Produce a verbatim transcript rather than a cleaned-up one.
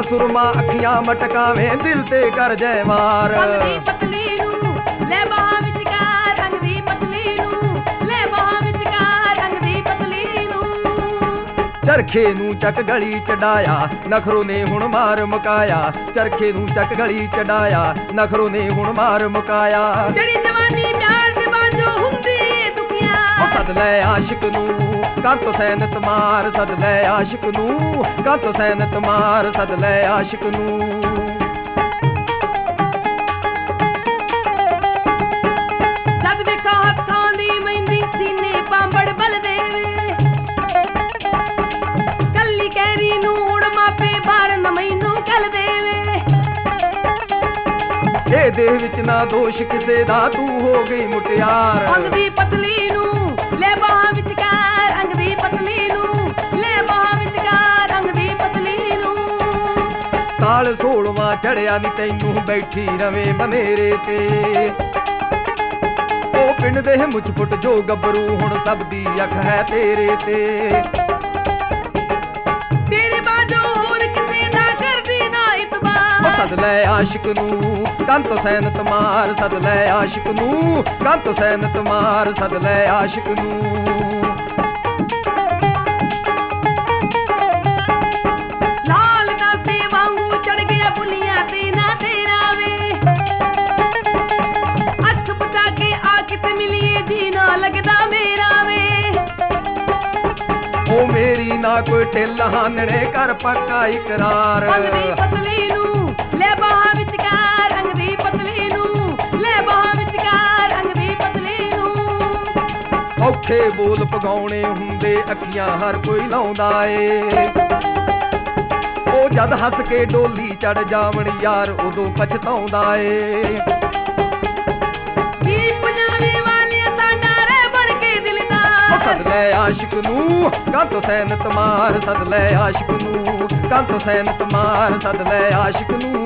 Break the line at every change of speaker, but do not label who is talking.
ਸੁਰਮਾ ਅੱਖੀਆਂ ਮਟਕਾਵੇਂ ਦਿਲ ਤੇ ਕਰ ਜੈ ਮਾਰ।
ਰੰਗ ਦੀ ਪਤਲੀ ਨੂੰ ਲੈ ਬਾਹਾਂ ਵਿਚਕਾਰ, ਰੰਗ ਦੀ ਪਤਲੀ ਨੂੰ ਲੈ ਬਾਹਾਂ ਵਿਚਕਾਰ, ਰੰਗ ਦੀ ਪਤਲੀ ਨੂੰ।
ਚਰਖੇ ਨੂੰ ਚੱਕ ਗਲੀ ਚੜਾਇਆ ਨਖਰੋ ਨੇ ਹੁਣ ਮਾਰ ਮੁਕਾਇਆ, ਚਰਖੇ ਨੂੰ ਚੱਕ ਗਲੀ ਚੜਾਇਆ ਨਖਰੋ ਨੇ ਹੁਣ ਮਾਰ ਮੁਕਾਇਆ।
ਜਿਹੜੀ ਜਵਾਨੀ ਪਿਆਰ ਦੇ ਬਾਝੋਂ ਹੁੰਦੀ ਏ ਦੁਖੀਆਂ,
ਸਦ ਲੈ ਆਸ਼ਿਕ ਨੂੰ ਕੰਤ ਸੈਨਤ ਮਾਰ, ਸਦ ਲੈ ਆਸ਼ਿਕ ਨੂੰ ਕੰਤ ਸੈਨਤ ਮਾਰ, ਸਦ ਲੈ ਆਸ਼ਿਕ ਨੂੰ।
ਜਦ ਵੇਖਾਂ ਹੱਥਾਂ ਦੀ ਮਹਿੰਦੀ ਸੀਨੇ ਪਾਂਬੜ ਬਲ ਦੇਵੇ, ਕੱਲੀ ਕਹਿਰੀ ਨੂੰ ਹੁਣ ਮਾਪੇ ਬਾਹਰ ਨ ਮੈਨੂੰ ਕੱਲ ਦੇਵੇ।
ਇਹ ਦੇਹ ਵਿੱਚ ਨਾ ਦੋਸ਼ ਕਿਸੇ ਦਾ ਤੂੰ ਹੋ ਗਈ ਮੁਟਿਆਰ।
ਰੰਗ ਦੀ ਪਤਲੀ ਨੂੰ ਲੈ ਬਾਹਾਂ ਵਿਚਕਾਰ, ਰੰਗ ਦੀ ਪਤਲੀ ਨੂੰ ਲੈ ਬਾਹਾਂ ਵਿਚਕਾਰ, ਰੰਗ ਦੀ ਪਤਲੀ ਨੂੰ।
ਸਾਲ ਸੋਲਵਾਂ ਚੜਿਆ ਨੀ ਤੈਨੂੰ ਬੈਠੀ ਰਵੇਂ ਬਨੇਰੇ ਤੇ, ਉਹ ਪਿੰਡ ਦੇ ਮੁੱਛ ਫੁੱਟ ਜੋ ਗੱਭਰੂ ਹੁਣ ਸਭ ਦੀ ਅੱਖ ਹੈ ਤੇਰੇ ਤੇ।
ਤੇਰੇ ਬਾਝੋਂ ਹੋਰ ਕਿਸੇ ਦਾ ਕਰਦੀ ਨਾ ਇਤਬਾਰ।
ਸਦ ਲੈ ਆਸ਼ਿਕ ਨੂੰ ਕੰਤ ਸੈਨਤ ਮਾਰ, ਸਦ ਲੈ ਆਸ਼ਿਕ ਨੂੰ ਕੰਤ ਸੈਨਤ ਮਾਰ, ਸਦ ਲੈ ਆਸ਼ਿਕ ਨੂੰ।
ਲਾਲ ਨਾਸੇ ਵਾਂਗੂ ਚੜ ਗਿਆ ਬੁੱਲੀਆਂ ਤੇ ਨਾ ਤੇਰਾ ਵੇ, ਅੱਖ ਬਚਾ ਕੇ ਆ ਕਿਤੇ ਮਿਲੀਏ ਜੀ ਨਾ ਲੱਗਦਾ ਮੇਰਾ ਵੇ।
ਉਹ ਮੇਰੀ ਨਾ ਕੋਈ ਢਿੱਲ ਹਾਨਣੇ ਕਰ ਪੱਕਾ ਇਕਰਾਰ।
ਰੰਗ ਦੀ ਪਤਲੀ ਨੂੰ ਲੈ ਬਾਹਾਂ ਵਿਚਕਾਰ, ਰੰਗ ਦੀ ਪਤਲੀ ਨੂੰ ਲੈ ਬਾਹਾਂ ਵਿਚਕਾਰ, ਰੰਗ ਦੀ ਪਤਲੀ ਨੂੰ।
ਔਖੇ ਬੋਲ ਪਗਾਉਣੇ ਹੁੰਦੇ ਅੱਖੀਆਂ ਹਰ ਕੋਈ ਲਾਉਂਦਾ ਏ, ਉਹ ਜਦ ਹੱਸ ਕੇ ਡੋਲੀ ਚੜ ਜਾਵਣ ਯਾਰ ਉਦੋਂ ਪਛਤਾਉਂਦਾ ਏ।
ਦੀਪ ਜਾਣੇ ਵਾਲਿਆ ਸਾਡਾ ਰਹਿ ਬਣ ਕੇ ਦਿਲ ਦਾ,
ਸਦ ਲੈ ਆਸ਼ਿਕ ਨੂੰ ਕੰਤ ਸੈਨਤ ਮਾਰ, ਸਦ ਲੈ ਆਸ਼ਿਕ ਨੂੰ ਕੰਤ ਸੈਨਤ ਮਾਰ, ਸਦ ਲੈ ਆਸ਼ਿਕ ਨੂੰ।